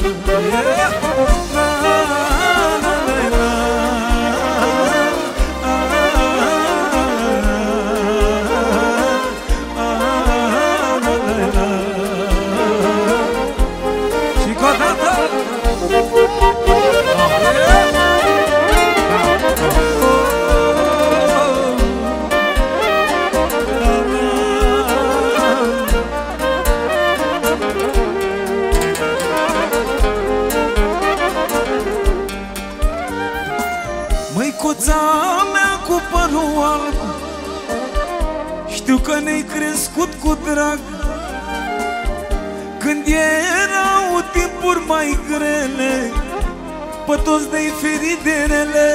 Măicuța mea cu părul alb, știu că ne-ai crescut cu drag, când erau timpuri mai grele, pe toți ne-ai ferit de rele.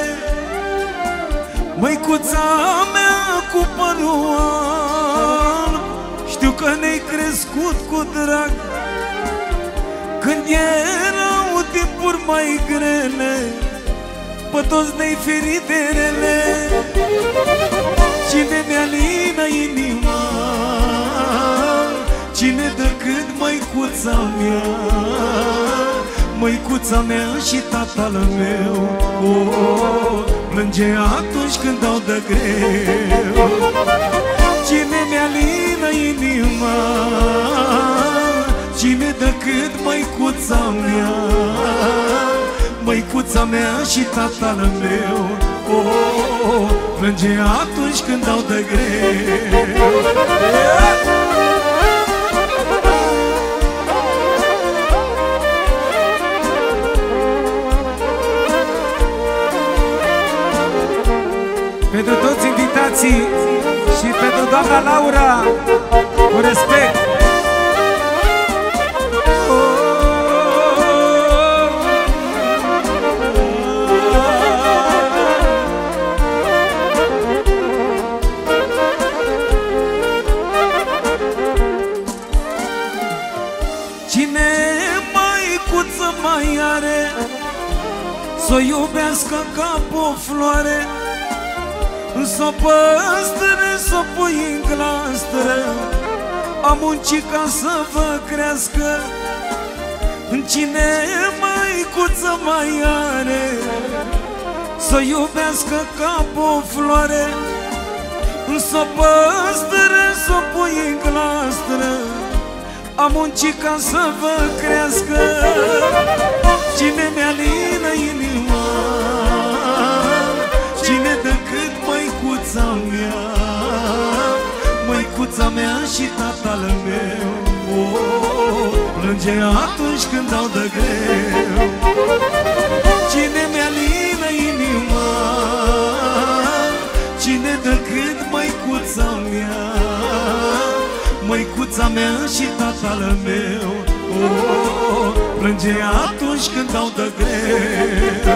Măicuța mea cu părul alb, știu că ne-ai crescut cu drag, când erau timpuri mai grele, pe toți ne-ai ferit de rele. Cine mi-alină inima, cine decât măicuța mea, măicuța mea și tatăl meu, plânge atunci când dau de greu. Cine mi-alină inima, cine decât măicuța mea, măicuța mea și tatăl meu, plânge atunci când dau de greu. Pentru toți invitații și pentru doamna Laura, cu respect. Cine măicuță mai are, s-o iubească ca pe o floare, s-o păstră, s-o pui în glastră, am muncit ca să vă crească. Cine măicuță mai are, s-o iubească ca pe o floare, s-o păstră, s-o pui în glastră, am muncit ca să vă crească. Cine mi-alină inima, cine decât măicuța mea, măicuța mea și tatăl meu, plânge atunci când dau de greu. Cine mi-alină inima, cine decât măicuța mea, măicuța mea și tatăl meu, plânge atunci când dau de greu.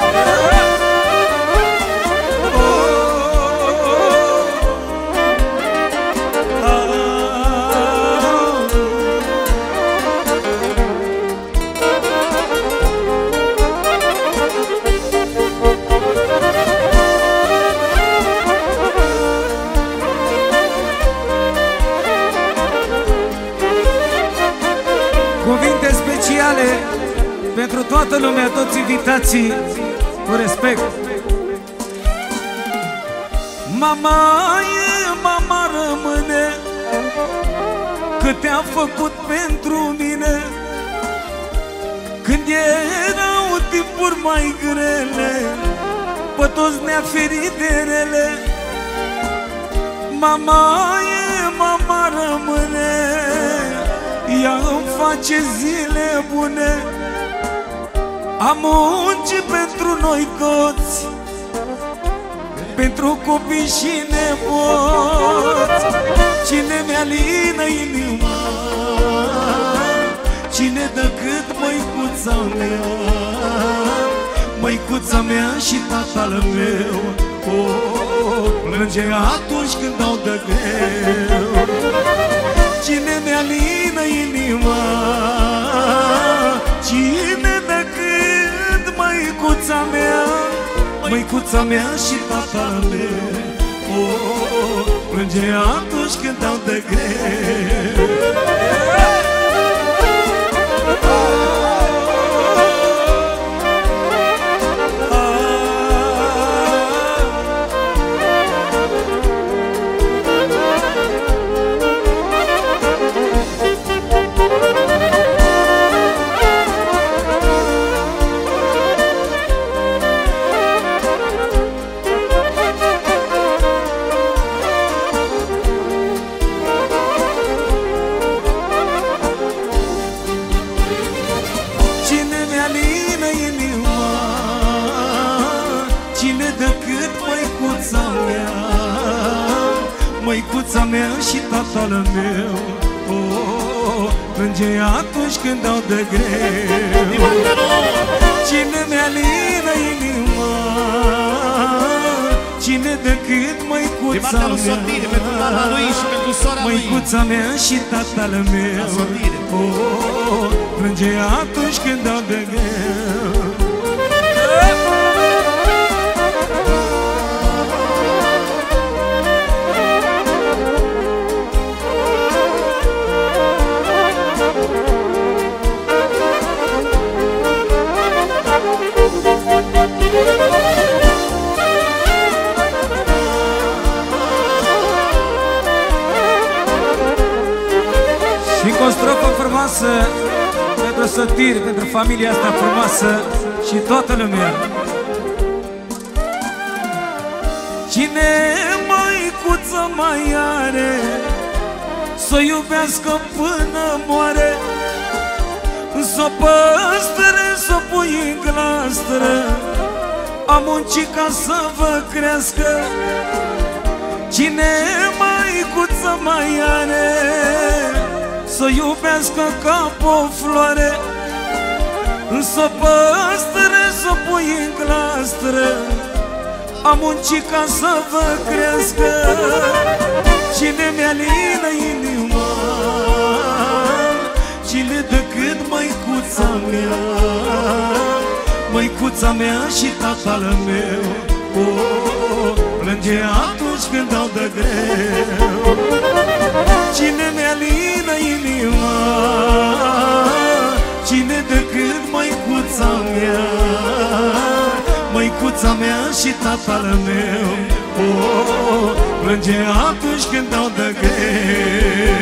Cuvinte speciale pentru toată lumea, toți invitații, cu respect. Mama e, mama rămâne, cât te-a făcut pentru mine, când erau timpuri mai grele, pe toți ne-a ferit de rele. Mama e, mama rămâne, ea îmi face zile bune, am muncit pentru noi toți, pentru copii și nepoți. Cine mi-alină inima, cine decât măicuța mea, măicuța mea și tatăl meu, plânge atunci când dau de greu. Cine mi-alină inima, cine decât măicuța mea, măicuța mea și tatăl meu, plânge atunci când dau de greu. măicuța mea și tatăl meu. Plânge atunci când dau de greu. Cine mi-alină inima, cine decât măicuța mea, măicuța mea și tatăl meu. Plânge atunci când dau de greu. Și cu o strofă frumoasă pentru Sotiri, pentru familia asta frumoasă și toată lumea. Cine măicuță mai are, s-o iubească până moare, s-o păstre, s-o pui în glastră, am muncit ca să vă crească. Cine măicuță mai are, s-o iubească ca o floare, s-o păstre, s-o pui în glastră, am muncit ca să vă crească. Cine mi-alină inima, cine decât măicuța mea, măicuța mea și tatăl meu. Plânge atunci când dau de greu. Cine mi-alină inima, cine decât măicuța mea, măicuța mea și tatăl meu. Plânge atunci când dau de greu.